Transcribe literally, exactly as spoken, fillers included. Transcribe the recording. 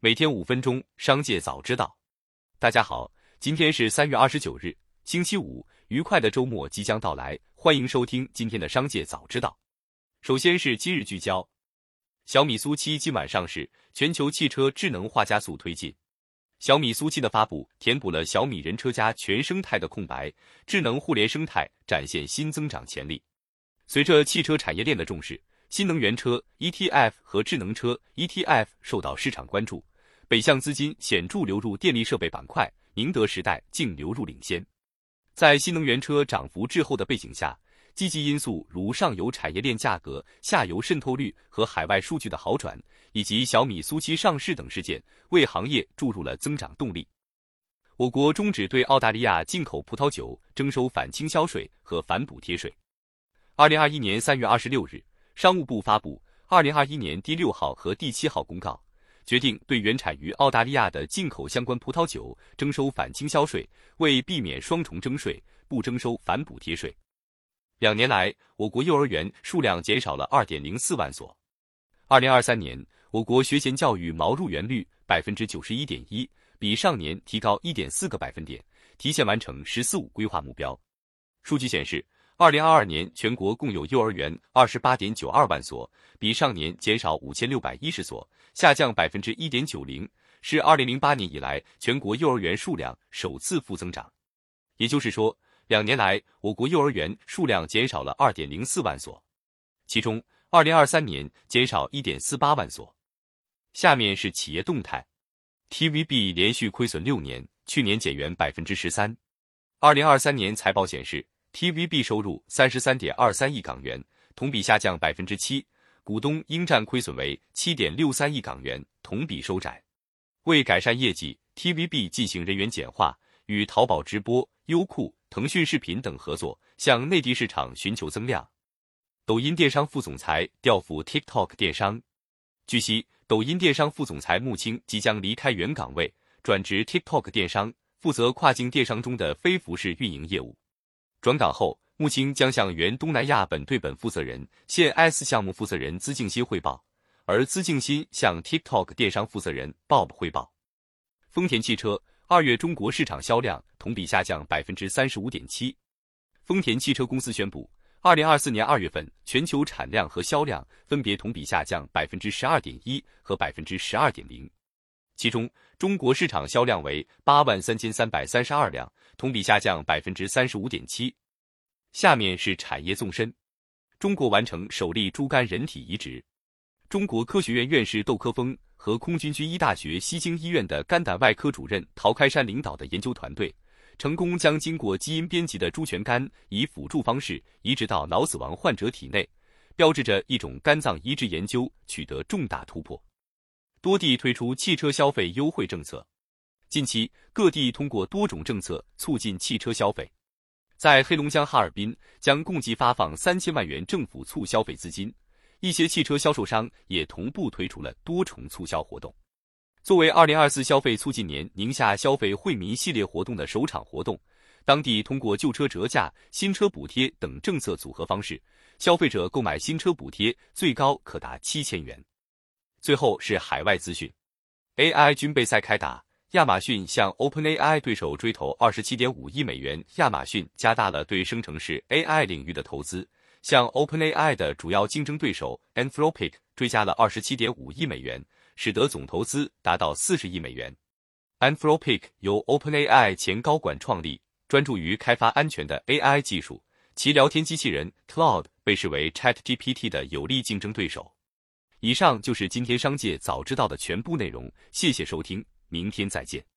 每天五分钟，商界早知道。大家好，今天是三月二十九日，星期五，愉快的周末即将到来，欢迎收听今天的商界早知道。首先是今日聚焦，小米苏七今晚上市，全球汽车智能化加速推进。小米苏七的发布填补了小米人车家全生态的空白，智能互联生态展现新增长潜力。随着汽车产业链的重视，新能源车 E T F 和智能车 E T F 受到市场关注，北向资金显著流入电力设备板块，宁德时代净流入领先。在新能源车涨幅滞后的背景下，积极因素如上游产业链价格、下游渗透率和海外数据的好转，以及小米苏七上市等事件，为行业注入了增长动力。我国终止对澳大利亚进口葡萄酒征收反倾销税和反补贴税。二零二一年三月二十六日，商务部发布二零二一年第六号和第七号公告，决定对原产于澳大利亚的进口相关葡萄酒征收反倾销税，为避免双重征税，不征收反补贴税。两年来，我国幼儿园数量减少了 二点零四万所。二零二三年，我国学前教育毛入园率 百分之九十一点一， 比上年提高 一点四个百分点，提前完成“十四五”规划目标。数据显示，二零二二年全国共有幼儿园 二十八点九二万所，比上年减少五千六百一十所，下降 百分之一点九零， 是二零零八年以来全国幼儿园数量首次负增长。也就是说，两年来我国幼儿园数量减少了 二点零四万所，其中二零二三年减少 一点四八万所。下面是企业动态。 T V B 连续亏损六年，去年减员 百分之十三。 二零二三年财报显示， T V B 收入 三十三点二三亿港元，同比下降 百分之七， 股东应占亏损为 七点六三亿港元，同比收窄。为改善业绩， T V B 进行人员简化，与淘宝直播、优酷、腾讯视频等合作，向内地市场寻求增量。抖音电商副总裁调赴 TikTok 电商。据悉，抖音电商副总裁穆青即将离开原岗位，转职 TikTok 电商，负责跨境电商中的非服饰运营业务。转岗后，穆青将向原东南亚本对本负责人、现 S 项目负责人资敬新汇报，而资敬新向 TikTok 电商负责人 Bob 汇报。丰田汽车二月中国市场销量同比下降 百分之三十五点七。 丰田汽车公司宣布，二零二四年二月份全球产量和销量分别同比下降 百分之十二点一 和 百分之十二点零。 其中，中国市场销量为 八万三千三百三十二辆，同比下降 百分之三十五点七。 下面是产业纵深。中国完成首例猪肝人体移植。中国科学院院士窦科峰和空军军医大学西京医院的肝胆外科主任陶开山领导的研究团队，成功将经过基因编辑的猪全肝以辅助方式移植到脑死亡患者体内，标志着一种肝脏移植研究取得重大突破。多地推出汽车消费优惠政策。近期，各地通过多种政策促进汽车消费。在黑龙江哈尔滨，将共计发放三千万元政府促消费资金，一些汽车销售商也同步推出了多重促销活动。作为二零二四消费促进年宁夏消费惠民系列活动的首场活动，当地通过旧车折价、新车补贴等政策组合方式，消费者购买新车补贴最高可达七千元。最后是海外资讯。 A I 军备赛开打，亚马逊向 OpenAI 对手追投 二十七点五亿美元。亚马逊加大了对生成式 A I 领域的投资，向 OpenAI 的主要竞争对手 Anthropic 追加了 二十七点五亿美元，使得总投资达到四十亿美元。Anthropic 由 OpenAI 前高管创立，专注于开发安全的 A I 技术，其聊天机器人 Claude 被视为 ChatGPT 的有力竞争对手。以上就是今天商界早知道的全部内容，谢谢收听，明天再见。